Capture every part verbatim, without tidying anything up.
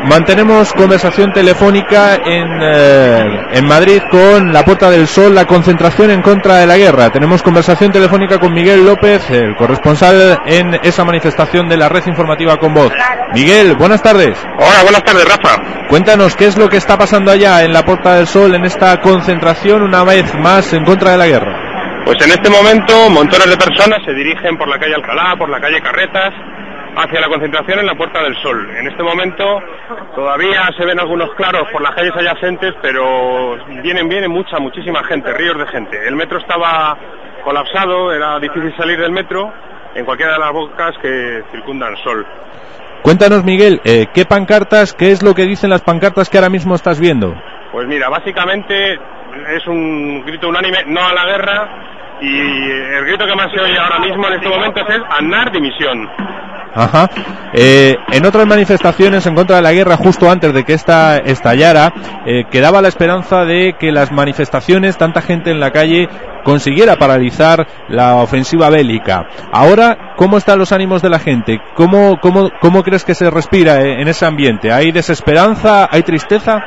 mantenemos conversación telefónica en, eh, en Madrid con la Puerta del Sol, la concentración en contra de la guerra. Tenemos conversación telefónica con Miguel López, el corresponsal en esa manifestación de la Red Informativa Con Voz. Miguel, buenas tardes. Hola, buenas tardes, Rafa. Cuéntanos, ¿qué es lo que está pasando allá en la Puerta del Sol, en esta concentración una vez más en contra de la guerra? Pues en este momento montones de personas se dirigen por la calle Alcalá, por la calle Carretas, hacia la concentración en la Puerta del Sol. En este momento todavía se ven algunos claros por las calles adyacentes, pero vienen, viene mucha, muchísima gente, ríos de gente. El metro estaba colapsado, era difícil salir del metro en cualquiera de las bocas que circundan Sol. Cuéntanos, Miguel, eh, ¿qué pancartas, qué es lo que dicen las pancartas que ahora mismo estás viendo? Pues mira, básicamente es un grito unánime, no a la guerra, y el grito que más se oye ahora mismo en este momento es Aznar dimisión. Ajá. Eh, en otras manifestaciones en contra de la guerra, justo antes de que esta estallara, eh, quedaba la esperanza de que las manifestaciones, tanta gente en la calle, consiguiera paralizar la ofensiva bélica. Ahora, ¿cómo están los ánimos de la gente? ¿Cómo, cómo, cómo crees que se respira en ese ambiente? ¿Hay desesperanza? ¿Hay tristeza?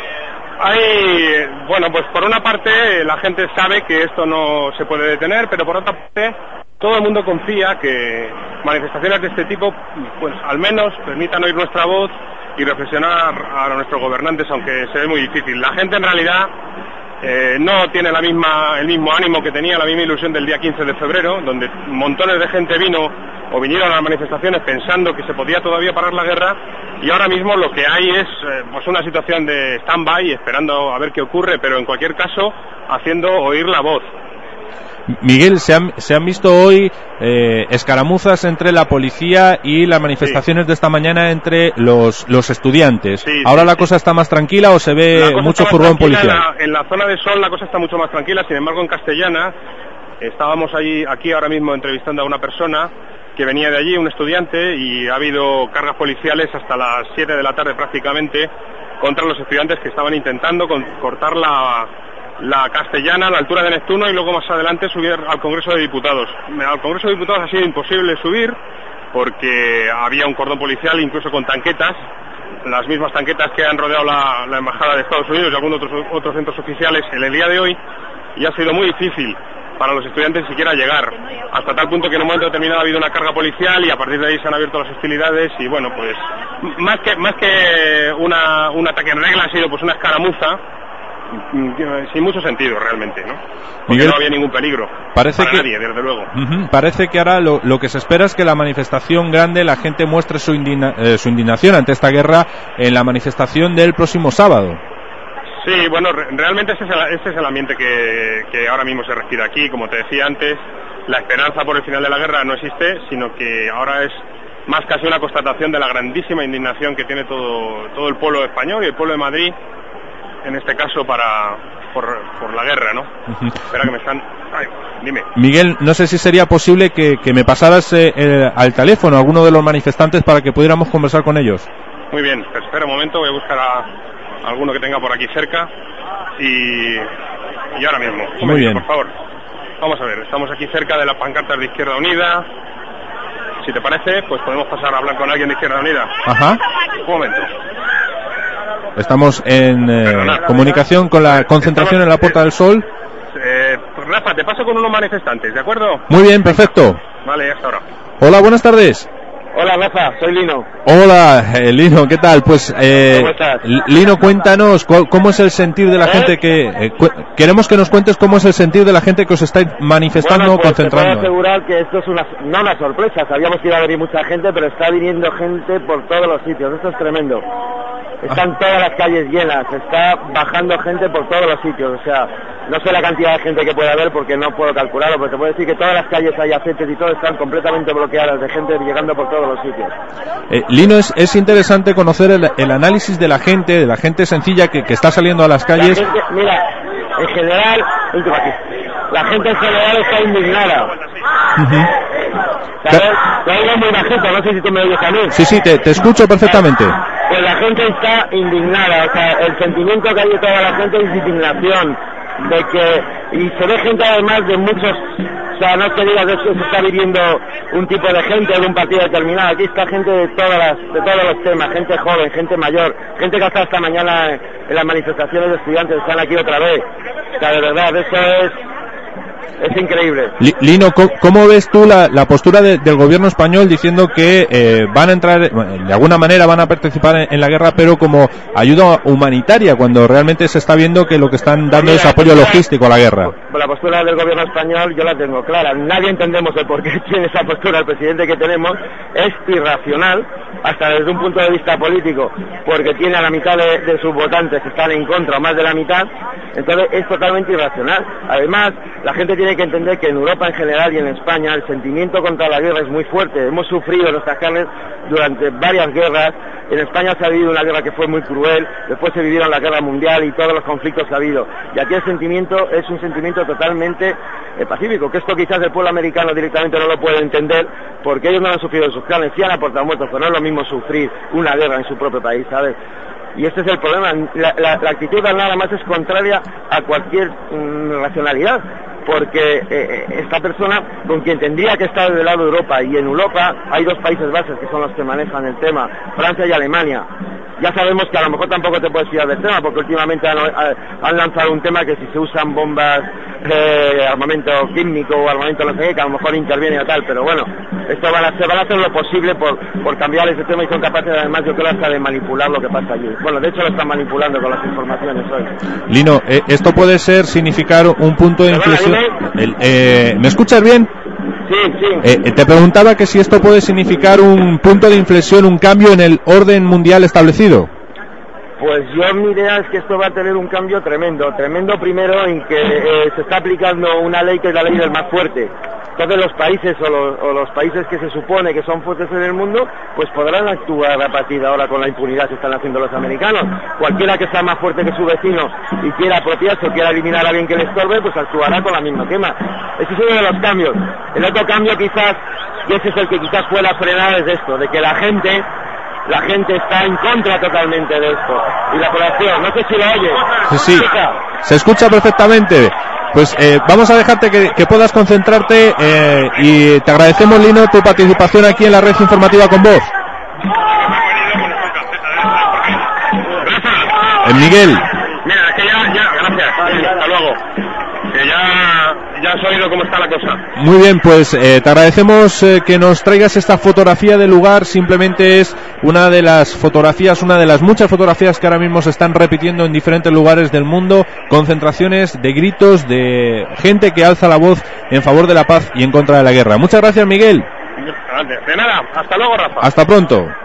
Hay, bueno, pues por una parte la gente sabe que esto no se puede detener, pero por otra parte todo el mundo confía que manifestaciones de este tipo, pues al menos permitan oír nuestra voz y reflexionar a nuestros gobernantes, aunque se ve muy difícil. La gente en realidad eh, no tiene la misma, el mismo ánimo que tenía, la misma ilusión del día quince de febrero, donde montones de gente vino o vinieron a las manifestaciones pensando que se podía todavía parar la guerra, y ahora mismo lo que hay es eh, pues una situación de stand-by, esperando a ver qué ocurre, pero en cualquier caso haciendo oír la voz. Miguel, se han, se han visto hoy eh, escaramuzas entre la policía y las manifestaciones sí. de esta mañana entre los, los estudiantes. Sí, ¿Ahora sí, la sí. cosa está más tranquila o se ve mucho furgón policial? En la, en la zona de Sol la cosa está mucho más tranquila, sin embargo en Castellana estábamos ahí, aquí ahora mismo entrevistando a una persona que venía de allí, un estudiante, y ha habido cargas policiales hasta las siete de la tarde prácticamente contra los estudiantes que estaban intentando con, cortar la... la Castellana a la altura de Neptuno y luego más adelante subir al Congreso de Diputados. Al Congreso de Diputados ha sido imposible subir porque había un cordón policial, incluso con tanquetas, las mismas tanquetas que han rodeado la, la Embajada de Estados Unidos y algunos otros, otros centros oficiales en el día de hoy, y ha sido muy difícil para los estudiantes siquiera llegar, hasta tal punto que en un momento determinado ha habido una carga policial y a partir de ahí se han abierto las hostilidades y bueno, pues más que, más que una, un ataque en regla ha sido pues una escaramuza sin mucho sentido realmente, ¿no? Porque Miguel, no había ningún peligro parece para que, nadie, desde luego. Uh-huh, parece que ahora lo, lo que se espera es que la manifestación grande, la gente muestre su, indigna, eh, su indignación ante esta guerra en la manifestación del próximo sábado. Sí, bueno, re- realmente ese es, el, ese es el ambiente que, que ahora mismo se respira aquí. Como te decía antes, la esperanza por el final de la guerra no existe, sino que ahora es más casi una constatación de la grandísima indignación que tiene todo, todo el pueblo español y el pueblo de Madrid, en este caso para por, por la guerra, ¿no? Uh-huh. Espera que me están... Ay, dime. Miguel, no sé si sería posible que, que me pasaras eh, el, al teléfono a alguno de los manifestantes para que pudiéramos conversar con ellos. Muy bien, pues espera un momento, voy a buscar a, a alguno que tenga por aquí cerca y, y ahora mismo. Un Muy momento, bien. por favor. Vamos a ver, estamos aquí cerca de las pancartas de Izquierda Unida. Si te parece, pues podemos pasar a hablar con alguien de Izquierda Unida. Ajá. Un momento. Estamos en eh, comunicación con la concentración en la Puerta del Sol. Eh, Rafa, te paso con unos manifestantes, ¿de acuerdo? Muy bien, perfecto. Vale, hasta ahora. Hola, buenas tardes. Hola, Rafa, soy Lino. Hola, eh, Lino, ¿qué tal? Pues, eh, ¿Cómo estás? Lino, cuéntanos cu- cómo es el sentir de la ¿Eh? gente que... Eh, cu- queremos que nos cuentes cómo es el sentir de la gente que os estáis manifestando, Bueno, pues concentrando. te puedo asegurar que esto es una, no una sorpresa, sabíamos que iba a venir mucha gente, pero está viniendo gente por todos los sitios, esto es tremendo. Están todas las calles llenas, está bajando gente por todos los sitios, o sea, no sé la cantidad de gente que puede haber porque no puedo calcularlo, pero te puedo decir que todas las calles adyacentes y todo están completamente bloqueadas de gente llegando por todos los sitios. Eh, Lino, es, es interesante conocer el, el análisis de la gente, de la gente sencilla que, que está saliendo a las calles. La gente, mira, en general, último aquí, la gente en general está indignada. Uh-huh. ¿Sabes? Te oigo muy bajito, no sé si tú me oyes a mí. Sí, sí, te, te escucho perfectamente. Pues la gente está indignada, o sea, el sentimiento que hay de toda la gente es indignación, de que y se ve gente además de muchos, o sea, no es que digas que se está viviendo un tipo de gente de un partido determinado, aquí está gente de todas las, de todos los temas, gente joven, gente mayor, gente que hasta esta mañana en las manifestaciones de estudiantes están aquí otra vez, o sea, de verdad, eso es es increíble. Lino, ¿cómo ves tú la, la postura de, del gobierno español diciendo que eh, van a entrar, de alguna manera van a participar en, en la guerra, pero como ayuda humanitaria, cuando realmente se está viendo que lo que están dando es apoyo logístico a la guerra? La postura del gobierno español yo la tengo clara. Nadie entendemos el por qué tiene esa postura el presidente que tenemos. Es irracional, hasta desde un punto de vista político, porque tiene a la mitad de, de sus votantes que están en contra, más de la mitad. Entonces es totalmente irracional. Además, la gente tiene que entender que en Europa en general y en España el sentimiento contra la guerra es muy fuerte. Hemos sufrido en nuestras carnes durante varias guerras. En España se ha vivido una guerra que fue muy cruel, después se vivieron la guerra mundial y todos los conflictos que ha habido. Y aquí el sentimiento es un sentimiento totalmente eh, pacífico, que esto quizás el pueblo americano directamente no lo puede entender, porque ellos no han sufrido en sus carnes, sí han aportado muertos, pero no es lo mismo sufrir una guerra en su propio país, ¿sabes? Y este es el problema, la, la, la actitud nada más es contraria a cualquier mm, racionalidad, porque eh, esta persona con quien tendría que estar del lado de Europa, y en Europa hay dos países bases que son los que manejan el tema, Francia y Alemania. Ya sabemos que a lo mejor tampoco te puedes fiar del tema, porque últimamente han, han lanzado un tema que si se usan bombas, eh, armamento químico o armamento no sé qué, que a lo mejor interviene o tal, pero bueno, esto van a, se van a hacer lo posible por, por cambiar ese tema, y son capaces además, yo creo, hasta de manipular lo que pasa allí. Bueno, de hecho lo están manipulando con las informaciones hoy. Lino, eh, esto puede ser significar un punto de inflexión. El, eh, ¿Me escuchas bien? Sí, sí. Eh, te preguntaba que si esto puede significar un punto de inflexión, un cambio en el orden mundial establecido. Pues yo mi idea es que esto va a tener un cambio tremendo, tremendo primero en que eh, se está aplicando una ley que es la ley del más fuerte. Entonces los países o los, o los países que se supone que son fuertes en el mundo, pues podrán actuar a partir de ahora con la impunidad que están haciendo los americanos. Cualquiera que sea más fuerte que su vecino y quiera apropiarse o quiera eliminar a alguien que le estorbe, pues actuará con la misma quema. Ese es uno de los cambios. El otro cambio quizás, y ese es el que quizás pueda frenar, es esto, de que la gente... La gente está en contra totalmente de esto. Y la población, no sé si lo oye. Sí, sí, se escucha perfectamente. Pues eh, vamos a dejarte que, que puedas concentrarte eh, y te agradecemos, Lino, tu participación aquí en la red informativa con voz. En Miguel. Mira, es que ya, ya, gracias. Hasta luego. Que ya, ya has oído cómo está la cosa. Muy bien, pues eh, te agradecemos eh, que nos traigas esta fotografía del lugar. Simplemente es una de las fotografías, una de las muchas fotografías que ahora mismo se están repitiendo en diferentes lugares del mundo. Concentraciones de gritos de gente que alza la voz en favor de la paz y en contra de la guerra. Muchas gracias, Miguel. De nada, hasta luego, Rafa. Hasta pronto.